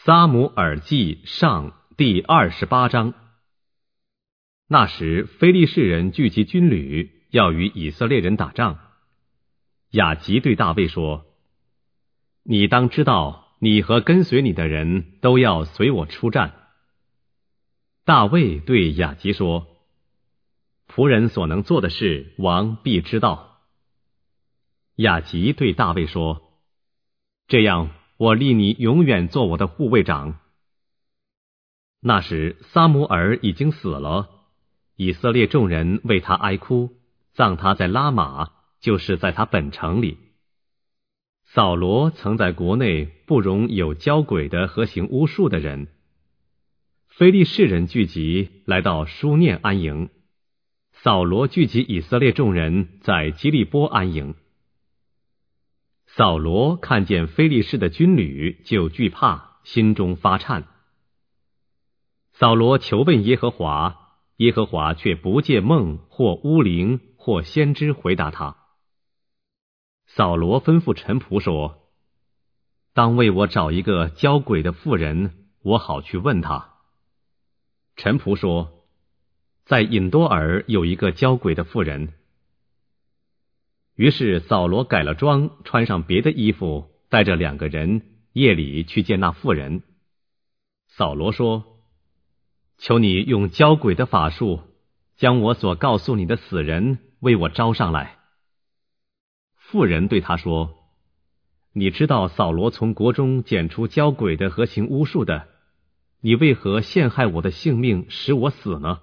撒母耳记上第28章。那时非利士人聚集军旅，要与以色列人打仗。雅吉对大卫说：你当知道，你和跟随你的人都要随我出战。大卫对雅吉说：仆人所能做的事，王必知道。雅吉对大卫说：这样，我立你永远做我的护卫长。那时撒母耳已经死了，以色列众人为他哀哭，葬他在拉玛，就是在他本城里。扫罗曾在国内不容有交鬼的和行巫术的人。非利士人聚集，来到书念安营。扫罗聚集以色列众人，在基利波安营。扫罗看见非利士的军旅，就惧怕，心中发颤。扫罗求问耶和华，耶和华却不借梦或巫灵或先知回答他。扫罗吩咐臣仆说：当为我找一个交鬼的妇人，我好去问他。臣仆说：在隐多尔有一个交鬼的妇人。于是扫罗改了装，穿上别的衣服，带着2个人，夜里去见那妇人。扫罗说：求你用交鬼的法术，将我所告诉你的死人为我招上来。妇人对他说：你知道扫罗从国中拣出交鬼的和行巫术的，你为何陷害我的性命，使我死呢？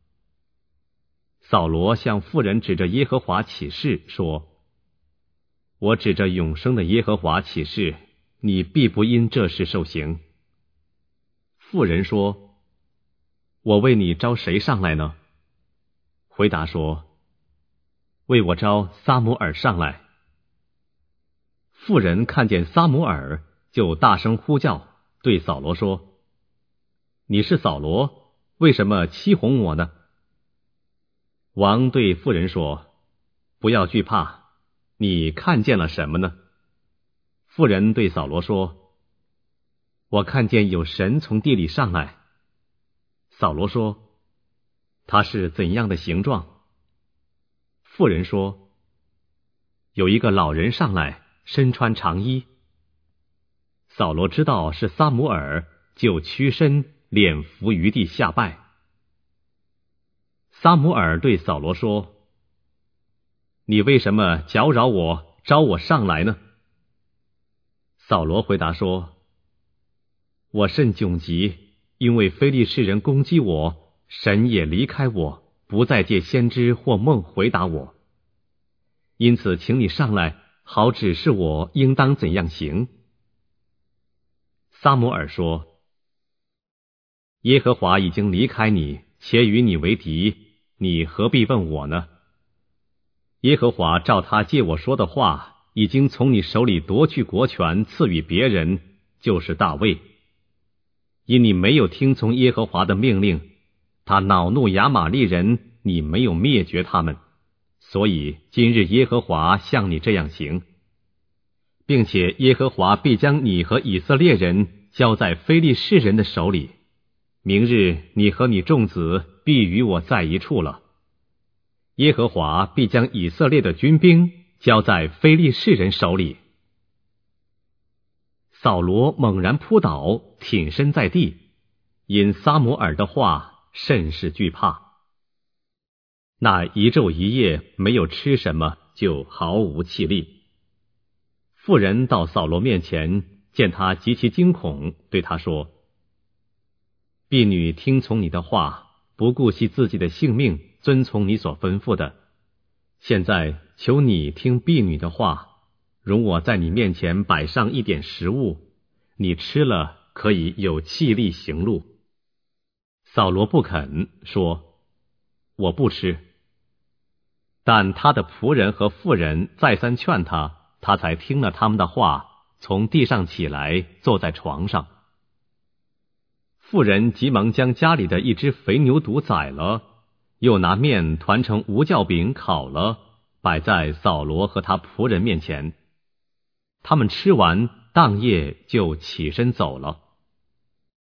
扫罗向妇人指着耶和华起誓说：我指着永生的耶和华起誓，你必不因这事受刑。妇人说：我为你招谁上来呢？回答说：为我招撒母耳上来。妇人看见撒母耳，就大声呼叫，对扫罗说：你是扫罗，为什么欺哄我呢？王对妇人说：不要惧怕，你看见了什么呢？妇人对扫罗说：我看见有神从地里上来。扫罗说：他是怎样的形状？妇人说：有一个老人上来，身穿长衣。扫罗知道是撒母耳，就屈身，脸伏于地下拜。撒母耳对扫罗说：你为什么搅扰我，招我上来呢？扫罗回答说：我甚窘急，因为非利士人攻击我，神也离开我，不再借先知或梦回答我。因此请你上来，好指示我应当怎样行。撒母耳说：耶和华已经离开你，且与你为敌，你何必问我呢？耶和华照他借我说的话，已经从你手里夺去国权，赐予别人，就是大卫。因你没有听从耶和华的命令，他恼怒亚玛力人，你没有灭绝他们，所以今日耶和华向你这样行，并且耶和华必将你和以色列人交在非利士人的手里。明日你和你众子必与我在一处了。耶和华必将以色列的军兵交在非利士人手里。扫罗猛然扑倒，挺身在地，因撒母耳的话甚是惧怕。那一昼一夜没有吃什么，就毫无气力。妇人到扫罗面前，见他极其惊恐，对他说：婢女听从你的话，不顾惜自己的性命，遵从你所吩咐的。现在求你听婢女的话，容我在你面前摆上一点食物，你吃了可以有气力行路。扫罗不肯，说：我不吃。但他的仆人和妇人再三劝他，他才听了他们的话，从地上起来，坐在床上。妇人急忙将家里的一只肥牛犊宰了，又拿面团成无酵饼烤了，摆在扫罗和他仆人面前。他们吃完，当夜就起身走了。